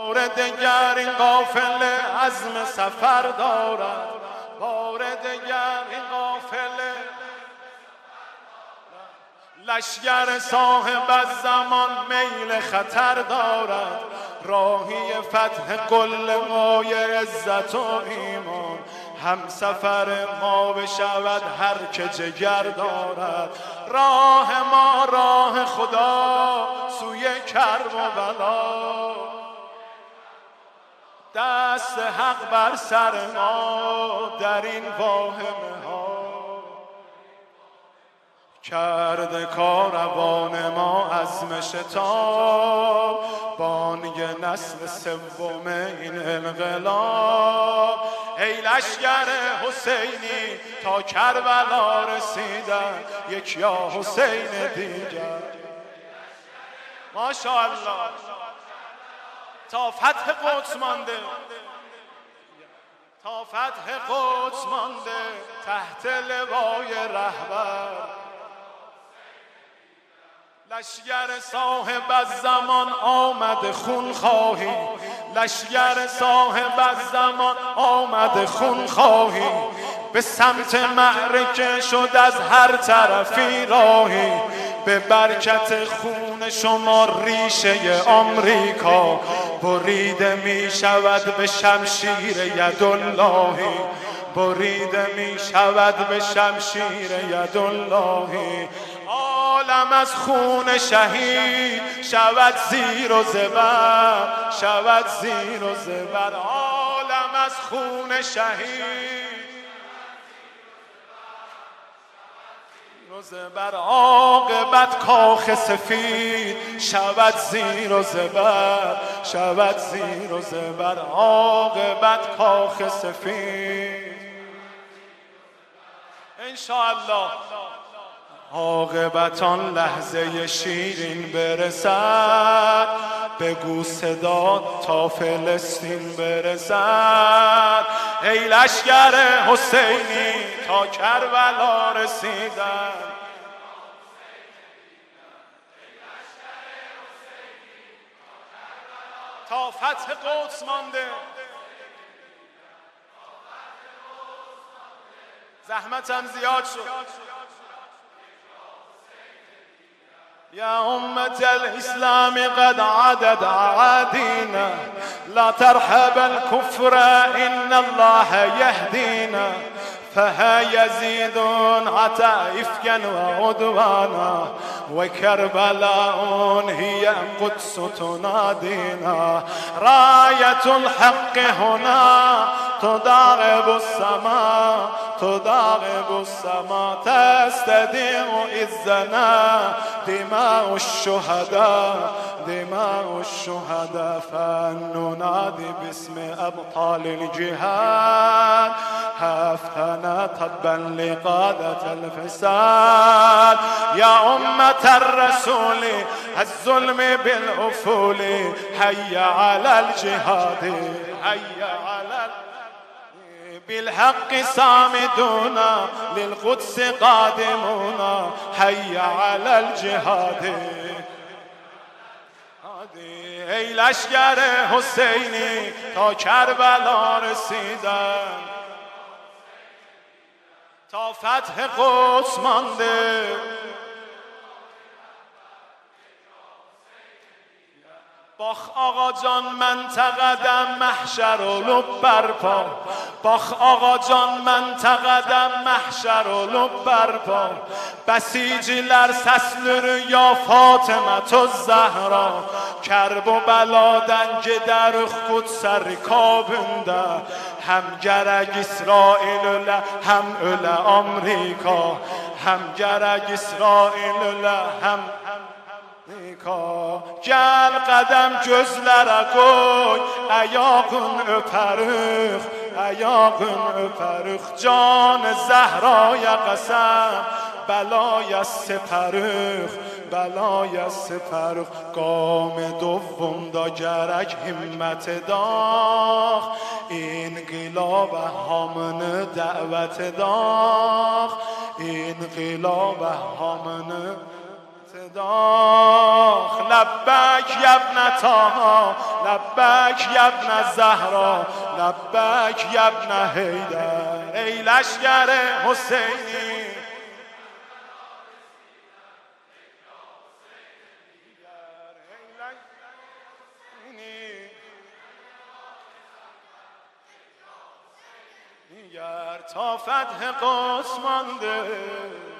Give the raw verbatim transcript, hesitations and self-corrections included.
بار دگر این قافله عزم سفر دارد، بار دگر این قافله لشگر صاحب از زمان میل خطر دارد، راهی فتح قله مای عزت و ایمان، هم سفر ما بشود هر که جگر دارد. راه ما راه خدا سوی کرب و بلا، دست حق بر سر ما در این واهمه ها، کرده کاروان ما عزم شتاب، بانگ نسل سوم این انقلاب. ای لشگر حسینی تا کربلا رسیدن، یک یا حسین دیگر. ماشاءالله تا فتح قدس مانده، تا فتح قدس مانده تحت لوای رهبر. لشگر صاحب از زمان آمد خون خواهی، لشگر صاحب از زمان آمد خون خواهی، به سمت معرکه شد از هر طرفی راهی. به برکت خون شما ریشه آمریکا بریده می شود به شمشیر یداللهی، بریده می شود به شمشیر یداللهی. عالم از خون شهید شود زیر و زبر، شود زیر و زبر. عالم از خون شهید زبر، عاقبت کاخ سفید شود زیر و زبر، شود زیر و زبر. عاقبت کاخ سفید انشاءالله. عاقبت آن لحظه شیرین برسد، بگو صدا تا فلسطین برسد. ای لشگر حسینی تا کربلا رسیدن، تا فتح قدس مانده. زحمتم زیاد شد. يا أمة الإسلام قد عدد أعادينا، لا ترحب الكفر إن الله يهدينا، فها يزيد عتى إفكا وعدوانا، وكربلاء هي قدس تنادينا. راية الحق هنا تضارب السماء، تضارب السماء، تستديم إذنا دماء الشهداء، دماء الشهداء. فننادي باسم أبطال الجهاد، هفتنا تبا لقادة الفساد. يا أمة الرسول الظلم بالأفول، هيا على الجهاد، هيا على بالحق صامدون، للقدس قادمون، هيا على الجهاد. ای لشگر حسینی تا کربلا رسیدن، تا فتح قدس مانده. باخ آقا جان من تقدم محشر و لب برپا، باخ آقا جان من تقدم محشر و لب برپا. Basiciler səslür ya Fatıma Zəhra, Kərb و bəladən gedər Qudsə rikabında. Həm gərək İsrail ölə, həm ölə Amerika, həm gərək İsrail ölə, həm Gəl qədəm gözlərə qoy, əyağın öpərük, əyağın öpərük. Can Zəhraya qəsəm, بلای سپرخ، بلای سپرخ. گام دوم دا گرک همت داخ، انقلاب هامن دعوت داخ، انقلاب هامن داخ. لبک یا ابن طه، لبک یبن زهرا لبک یبن حیدر ای لشکر حسینی گر تا فتح قدس مانده